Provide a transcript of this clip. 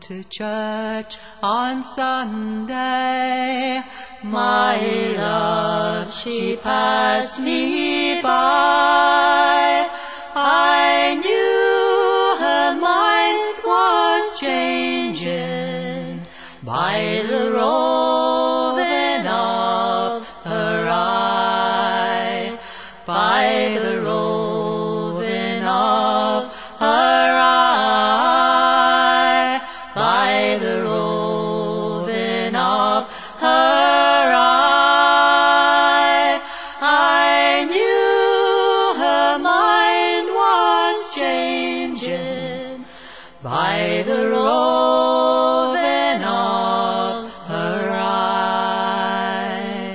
to church on Sunday. My love, she passed me by. I knew her mind was changing by the road